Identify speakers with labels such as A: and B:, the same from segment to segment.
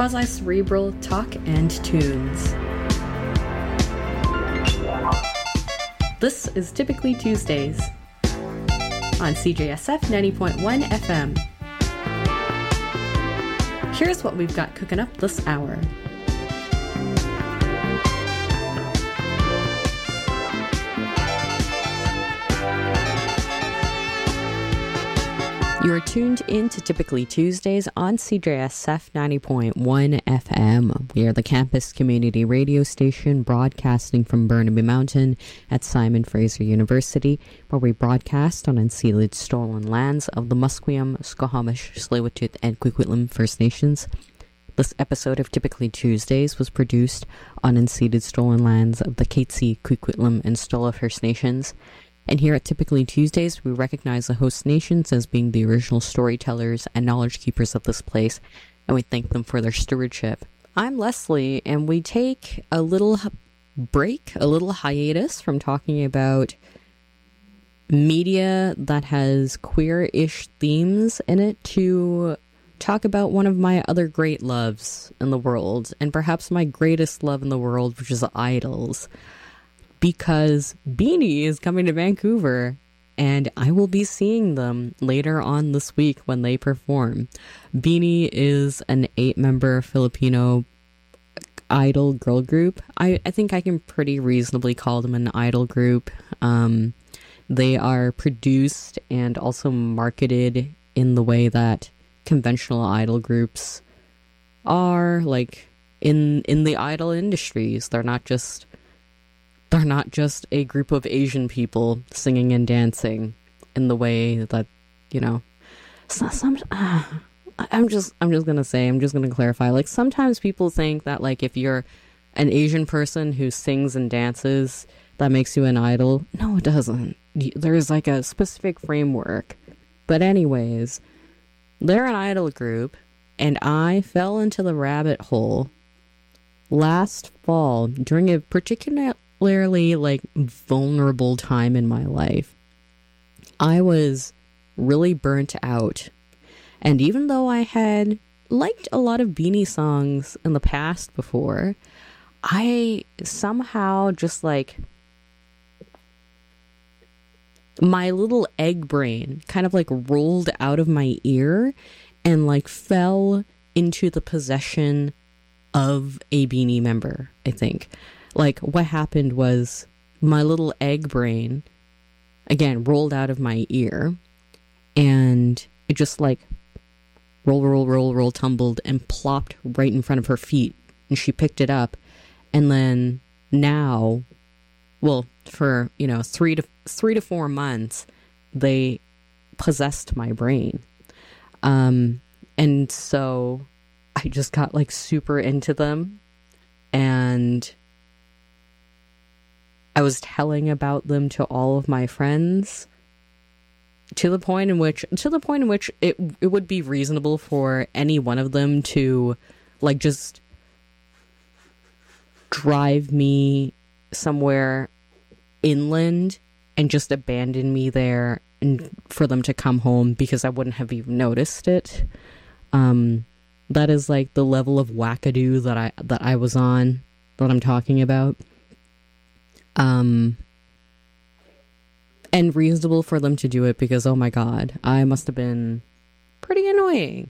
A: quasi-cerebral talk and tunes. This is Typically Tuesdays on CJSF 90.1 FM. Here's what we've got cooking up this hour. You're tuned in to Typically Tuesdays on CJSF 90.1 FM. We are the campus community radio station broadcasting from Burnaby Mountain at Simon Fraser University, where we broadcast on unceded stolen lands of the Musqueam, Squamish, Tsleil-Waututh, and Coquitlam First Nations. This episode of Typically Tuesdays was produced on unceded stolen lands of the Katzie, Coquitlam, and Stola First Nations. And here at Typically Tuesdays, we recognize the host nations as being the original storytellers and knowledge keepers of this place, and we thank them for their stewardship. I'm Leslie, and we take a little break, a little hiatus from talking about media that has queer-ish themes in it to talk about one of my other great loves in the world, and perhaps my greatest love in the world, which is idols. Because BINI is coming to Vancouver, and I will be seeing them later on this week when they perform. BINI is an 8-member Filipino idol girl group. I think I can pretty reasonably call them an idol group. They are produced and also marketed in the way that conventional idol groups are, like in the idol industries. They're not just a group of Asian people singing and dancing in the way that, you know, I'm just gonna clarify, like, sometimes people think that, like, if you're an Asian person who sings and dances, that makes you an idol. No, it doesn't. There's like a specific framework. But anyways, they're an idol group, and I fell into the rabbit hole last fall during a particularly like vulnerable time in my life. I was really burnt out, and even though I had liked a lot of BINI songs in the past before, I somehow just, like, my little egg brain kind of like rolled out of my ear and like fell into the possession of a BINI member, I think. Like, what happened was my little egg brain, again, rolled out of my ear, and it just, like, roll, tumbled, and plopped right in front of her feet, and she picked it up, and then now, well, for, you know, 3 to 4 months, they possessed my brain. And so I just got, like, super into them, and I was telling about them to all of my friends to the point in which it would be reasonable for any one of them to, like, just drive me somewhere inland and just abandon me there and for them to come home because I wouldn't have even noticed it. That is like the level of wackadoo that I was on, that I'm talking about. And reasonable for them to do it because, oh my god, I must have been pretty annoying.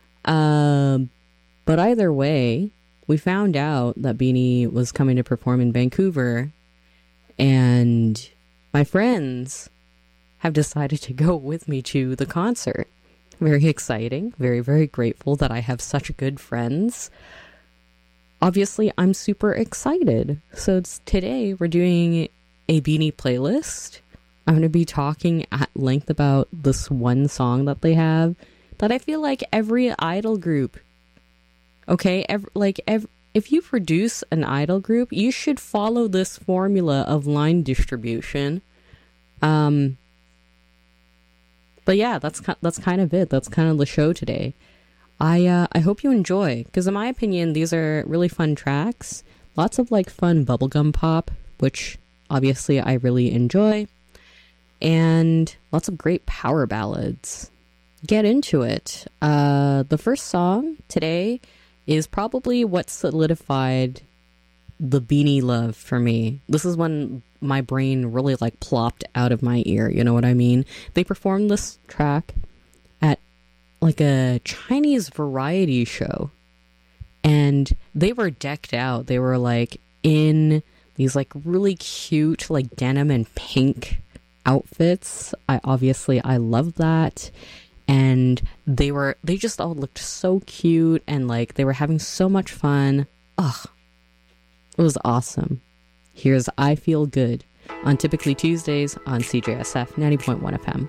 A: But either way, we found out that BINI was coming to perform in Vancouver, and my friends have decided to go with me to the concert. Very exciting, very, very grateful that I have such good friends. Obviously, I'm super excited. So today we're doing a BINI playlist. I'm going to be talking at length about this one song that they have that I feel like every idol group, okay, if you produce an idol group, you should follow this formula of line distribution. But yeah, that's kind of it. That's kind of the show today. I hope you enjoy, because in my opinion, these are really fun tracks. Lots of like fun bubblegum pop, which obviously I really enjoy. And lots of great power ballads. Get into it. The first song today is probably what solidified the Beanie love for me. This is when my brain really like plopped out of my ear, you know what I mean? They performed this track at like a Chinese variety show, and they were decked out. They were like in these like really cute like denim and pink outfits. I love that. And they just all looked so cute, and like they were having so much fun. Ugh, it was awesome. Here's I Feel Good on Typically Tuesdays on CJSF 90.1 FM.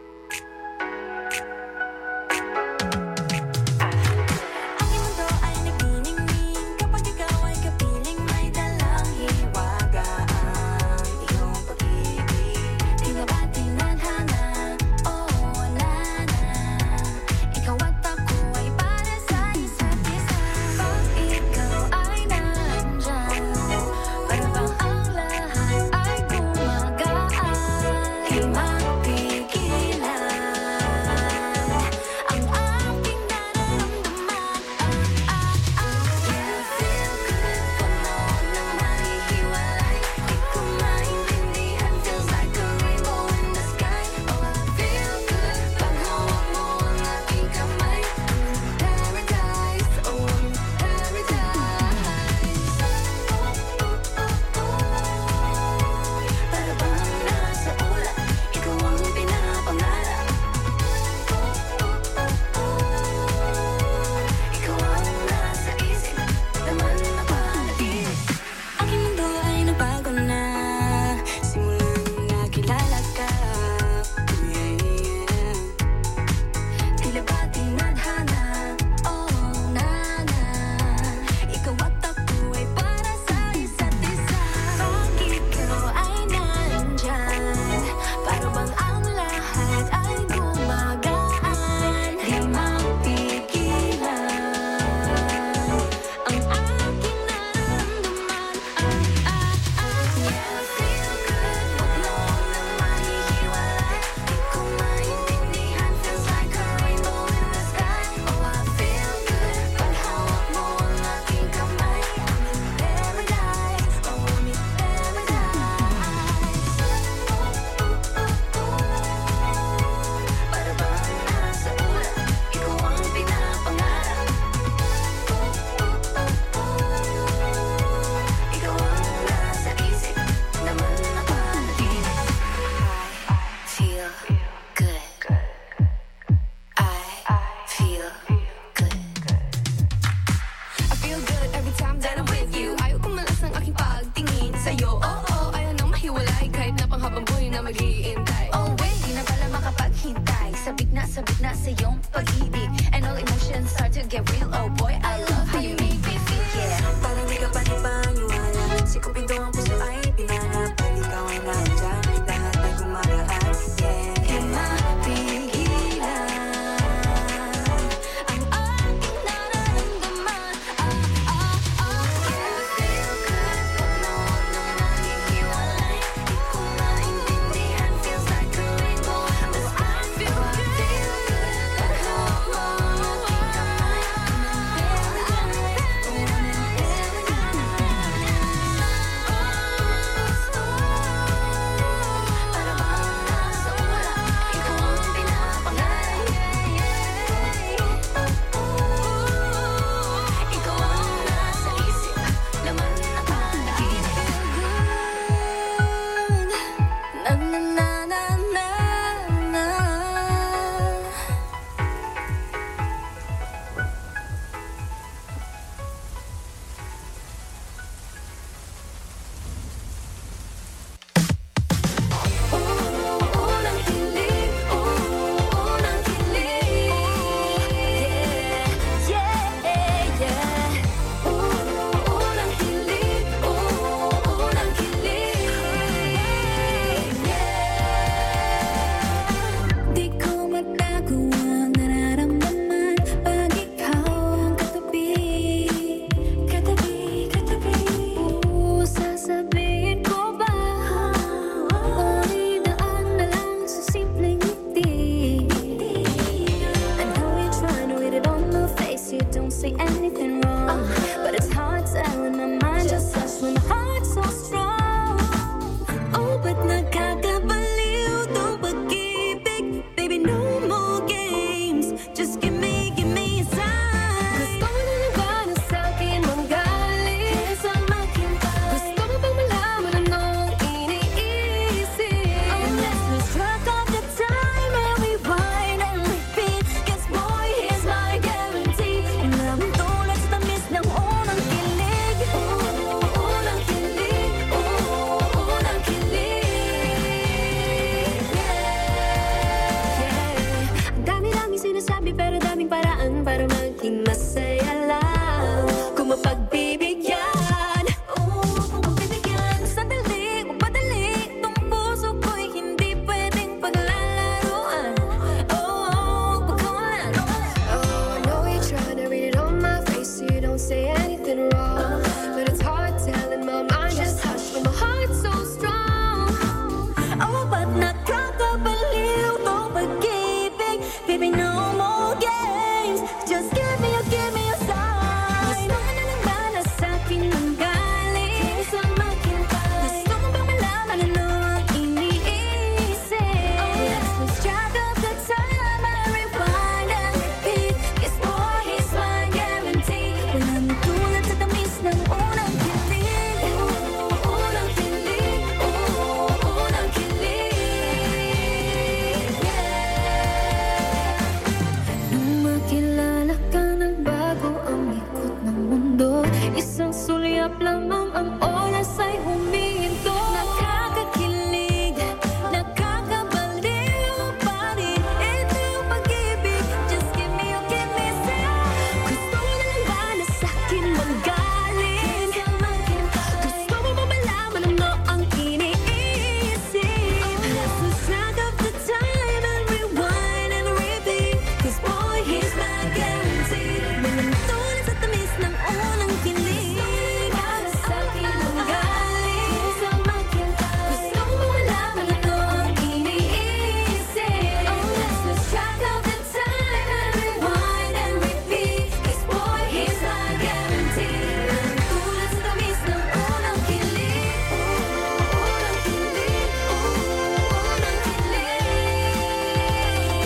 B: Ulap lamang ang oras ay humihinto. Nakakakilig, nakakabaliw pa rin. Ito yung pag-ibig, just give me your kisses. Gusto mo na lang ba na sa'kin manggaling? Gusto mo ba malaman ano ang iniisip? Let's lose track of the time and rewind and repeat. 'Cause boy, he's my guarantee. Manantunan sa tamis ng unang kilig. Sa'kin manggaling. Gusto mo ba malaman ano ang iniisip? Let's lose track of the time and rewind and repeat. 'Cause boy, he's my guarantee. Manantunan sa tamis ng unang kilig. Unang kilig. Unang kilig.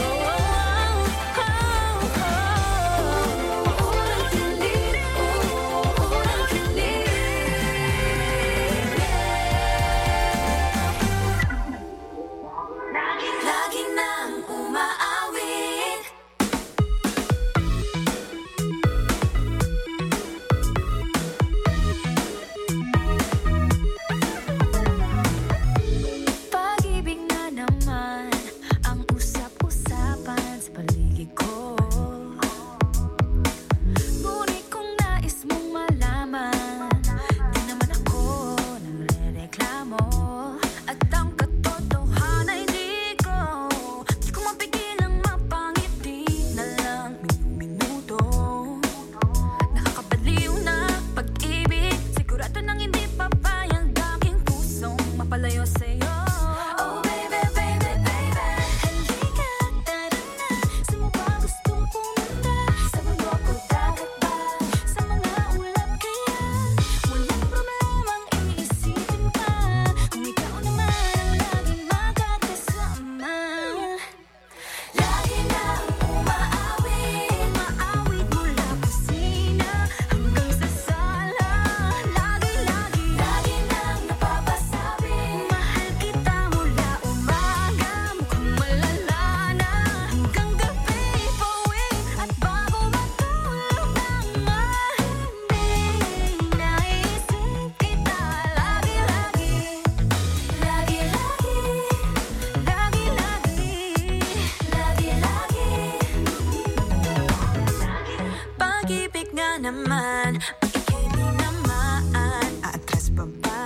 B: Lagi nang umaawit. Pag-ibig na naman ang usap-usapan sa paligid ko. Ngunit kung nais mong malaman, di naman ako nagrereklamo. At ang katotohanan ay di ko mapigilang mapangiti na lang minuto. Nakakabaliw na pag-ibig, sigurado nang hindi papayag aking pusong mapalayo sa'yo. Oh baby, baby, baby, halika, tara na. Saan mo ba gustong pumunta? Sa bundok o dagat ba? Sa mga ulap kaya? Walang problemang iisipin pa, kung ikaw naman ang laging makakasama. Lagi nang umaawit, maawit mula kusina hanggang sa sala. Lagi nang napapasabi, mahal kita mula umaga, mukhang malala na hanggang gabi. Pauwi at bago matulog nang mahimbing, naisip kita lagi-lagi. Pag-ibig nga naman, pag ika'y di namaan, atras pa ba?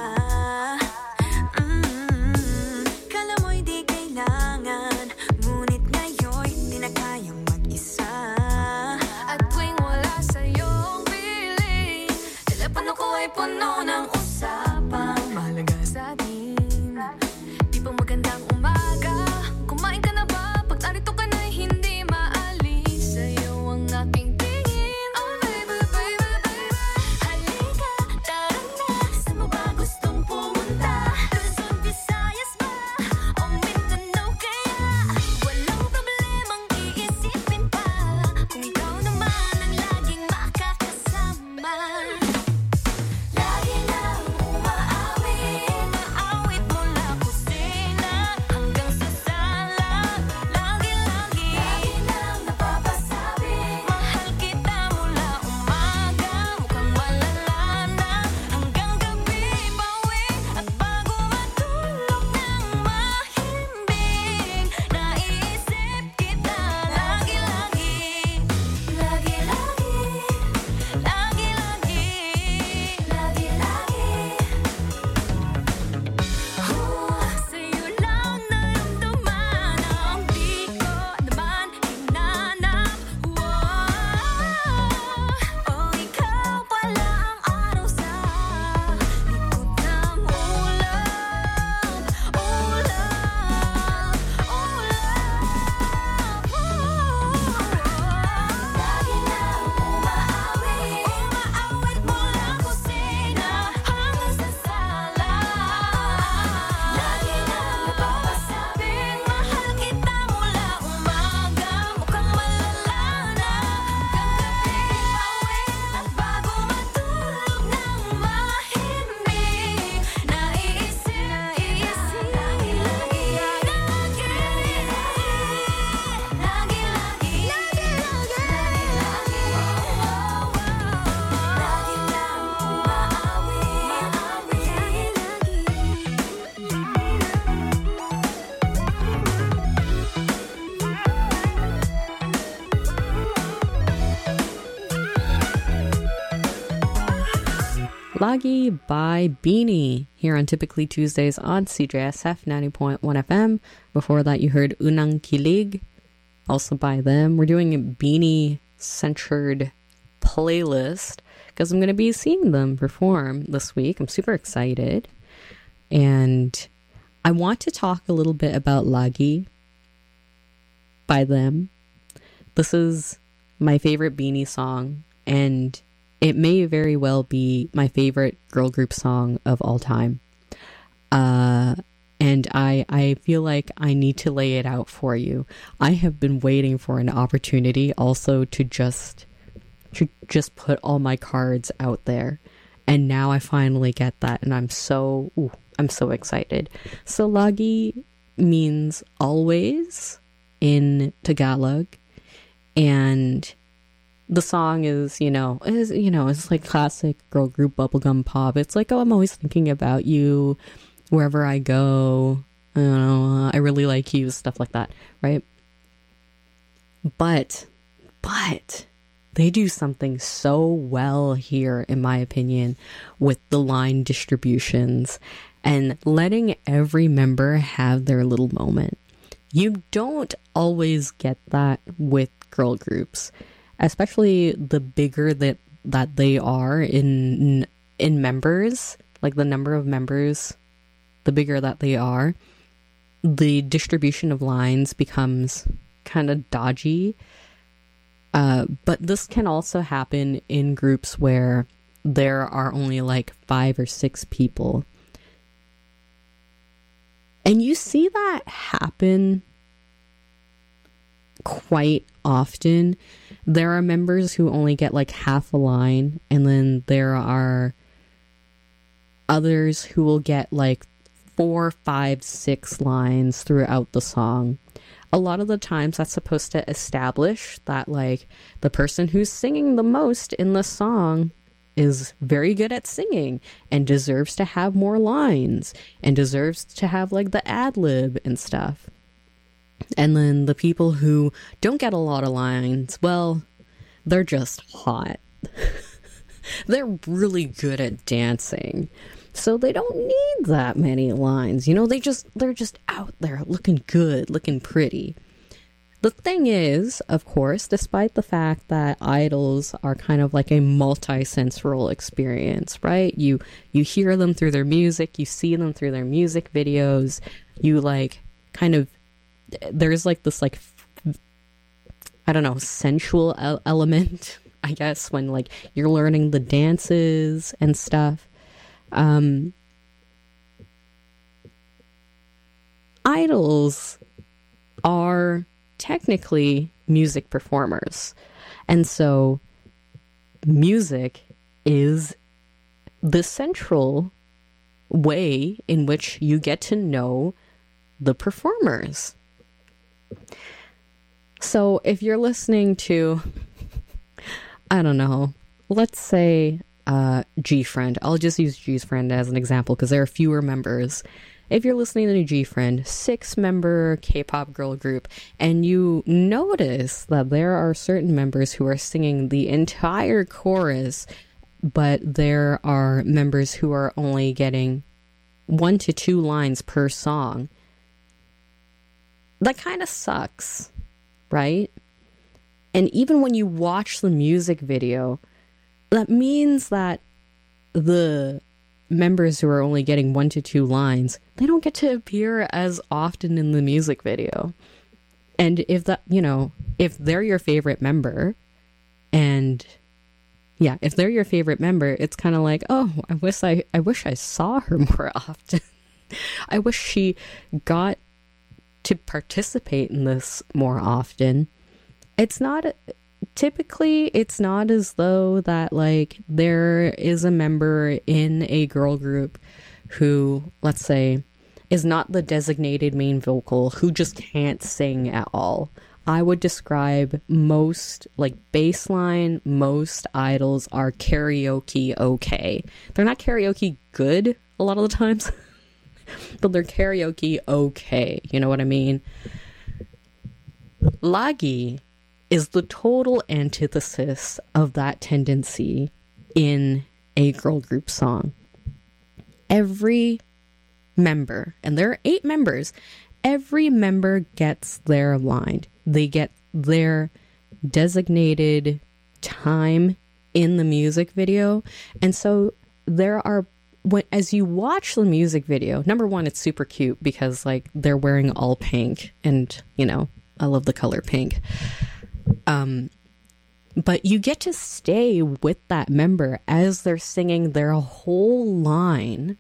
B: Kala mo'y di kailangan, ngunit ngayon'y di na kayang mag-isa. At tuwing wala sa'yong piling, telepono ko ay puno ng usapang mahalaga sa'tin. Di pa magandang umaga, kumain ka na ba? Pag narito ka na'y hindi maalis sa'yo ang aking tingin. Oh baby, baby, baby, halika, tara na. Saan mo ba gustong pumunta? Luzon, Visayas ba? O Mindanao kaya? Walang problemang iisipin pa, kung ikaw naman ang laging makakasama. Lagi nang umaawit.
A: Lagi by Beanie here on Typically Tuesdays on CJSF 90.1 FM. Before that, you heard Unang Kilig, also by them. We're doing a Beanie-centered playlist because I'm going to be seeing them perform this week. I'm super excited. And I want to talk a little bit about Lagi by them. This is my favorite Beanie song, and it may very well be my favorite girl group song of all time. And I feel like I need to lay it out for you. I have been waiting for an opportunity also to just put all my cards out there. And now I finally get that, and I'm so excited. So Lagi means always in Tagalog, and the song is it's like classic girl group bubblegum pop. It's like, oh, I'm always thinking about you wherever I go. I really like you, stuff like that, right? But they do something so well here, in my opinion, with the line distributions and letting every member have their little moment. You don't always get that with girl groups, especially the bigger that they are in members, like the number of members, the bigger that they are, the distribution of lines becomes kind of dodgy. But this can also happen in groups where there are only like 5 or 6 people. And you see that happen quite often. There are members who only get like half a line, and then there are others who will get like 4, 5, 6 lines throughout the song. A lot of the times that's supposed to establish that like the person who's singing the most in the song is very good at singing and deserves to have more lines and deserves to have like the ad-lib and stuff. And then the people who don't get a lot of lines, well, they're just hot. They're really good at dancing. So they don't need that many lines. They're just out there looking good, looking pretty. The thing is, of course, despite the fact that idols are kind of like a multi-sensory experience, right? You hear them through their music, you see them through their music videos, you like kind of, there's like this like, I don't know, sensual element, I guess, when like you're learning the dances and stuff. Idols are technically music performers, and so music is the central way in which you get to know the performers. So if you're listening to, I don't know, let's say G-Friend. I'll just use G-Friend as an example because there are fewer members. If you're listening to G-Friend, 6-member K-pop girl group, and you notice that there are certain members who are singing the entire chorus, but there are members who are only getting 1 to 2 lines per song, that kind of sucks, right? And even when you watch the music video, that means that the members who are only getting 1 to 2 lines, they don't get to appear as often in the music video. And if if they're your favorite member, if they're your favorite member, it's kind of like, oh, I wish I saw her more often. I wish she got to participate in this more often. Typically, it's not as though that, like, there is a member in a girl group who, let's say, is not the designated main vocal, who just can't sing at all. I would describe most, like, baseline, most idols are karaoke okay. They're not karaoke good a lot of the times, but they're karaoke okay. You know what I mean? Lagi is the total antithesis of that tendency in a girl group song, every member, and there are 8 members, every member gets their line. They get their designated time in the music video. And so there are, as you watch the music video, number one, it's super cute because like they're wearing all pink, and you know, I love the color pink. But you get to stay with that member as they're singing their whole line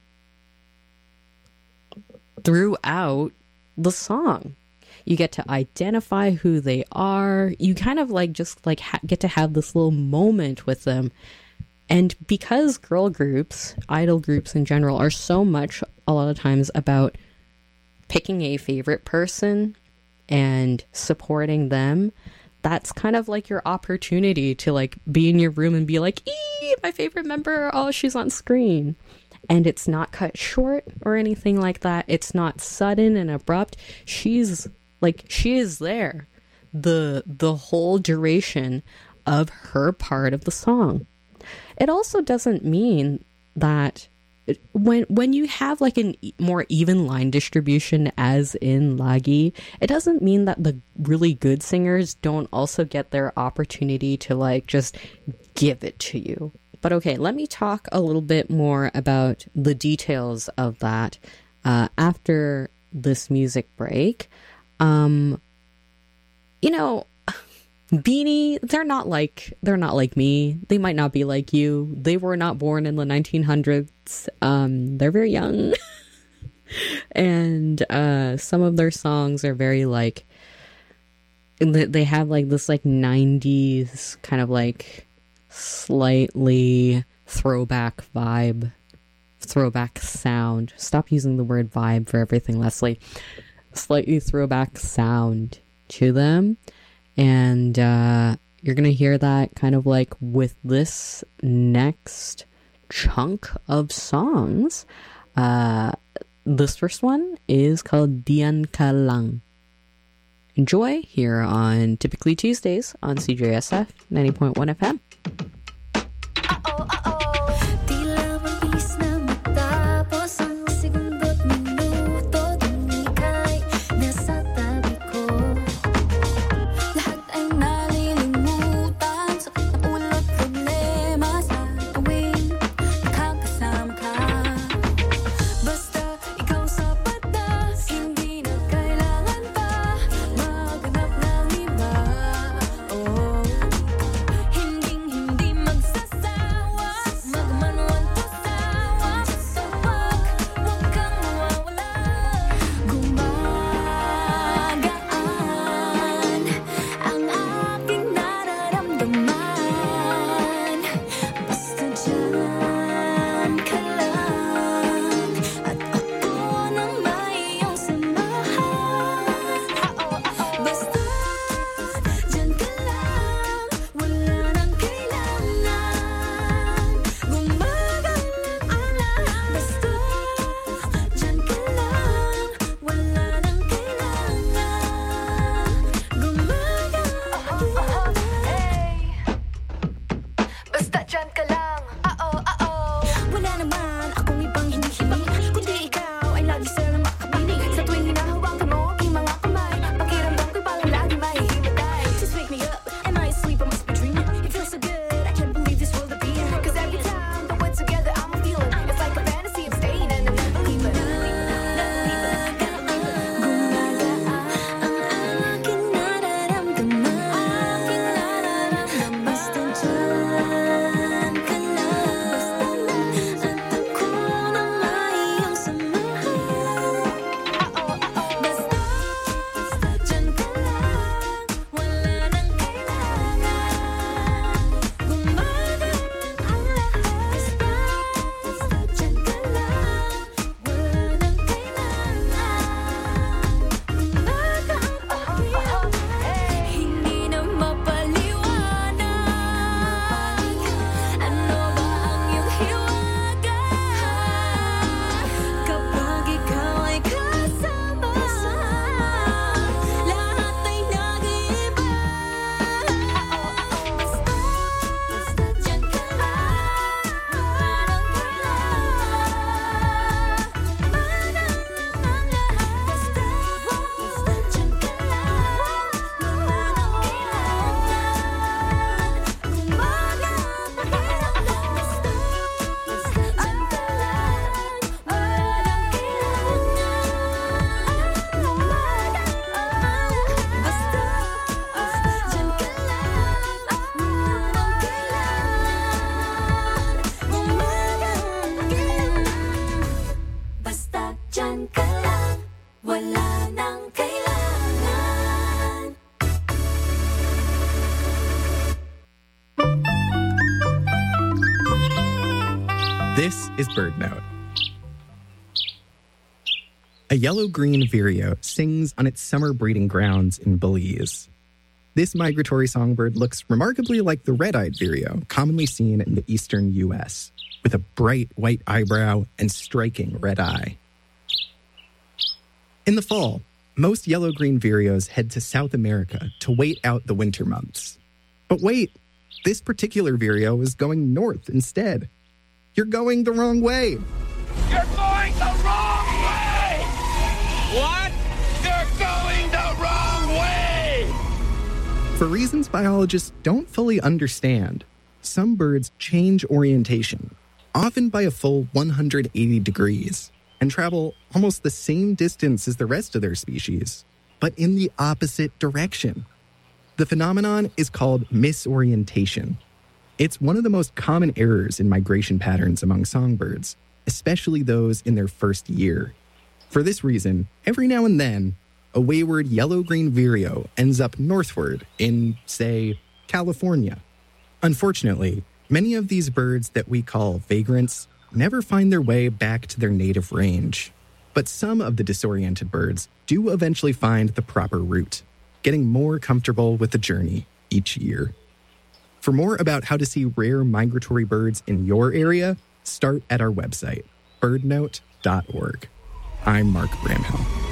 A: throughout the song. You get to identify who they are. You kind of like just like get to have this little moment with them. And because girl groups, idol groups in general, are so much a lot of times about picking a favorite person and supporting them, that's kind of like your opportunity to like be in your room and be like, ee, my favorite member, oh, she's on screen. And it's not cut short or anything like that. It's not sudden and abrupt. She is there the whole duration of her part of the song. It also doesn't mean that when you have like a more even line distribution as in Lagi, it doesn't mean that the really good singers don't also get their opportunity to like just give it to you. But okay, let me talk a little bit more about the details of that after this music break. You know, BINI, they're not like me. They might not be like you. They were not born in the 1900s. They're very young. And some of their songs are very like, they have like this like 90s kind of like slightly throwback vibe, throwback sound. Stop using the word vibe for everything, Leslie. Slightly throwback sound to them. And you're going to hear that kind of like with this next chunk of songs. This first one is called Diyan Ka Lang. Enjoy here on Typically Tuesdays on CJSF 90.1 FM.
B: Tila mabilis na matapos ang segundot minuto Tuwing ika'y nasa tabi ko Lahat ay nalilimutan Sakit ng ulo't problema Sa tuwing nakakasama ka Basta ikaw sapat na Hindi na kailangan pa Maghanap ng iba Hinding-hindi
C: is BirdNote. A yellow-green vireo sings on its summer breeding grounds in Belize. This migratory songbird looks remarkably like the red-eyed vireo commonly seen in the eastern U.S., with a bright white eyebrow and striking red eye. In the fall, most yellow-green vireos head to South America to wait out the winter months. But wait, this particular vireo is going north instead. You're going the wrong way.
D: You're going the wrong way! What? You're going the wrong way!
C: For reasons biologists don't fully understand, some birds change orientation, often by a full 180 degrees, and travel almost the same distance as the rest of their species, but in the opposite direction. The phenomenon is called misorientation. It's one of the most common errors in migration patterns among songbirds, especially those in their first year. For this reason, every now and then, a wayward yellow-green vireo ends up northward in, say, California. Unfortunately, many of these birds that we call vagrants never find their way back to their native range. But some of the disoriented birds do eventually find the proper route, getting more comfortable with the journey each year. For more about how to see rare migratory birds in your area, start at our website, birdnote.org. I'm Mark Bramhill.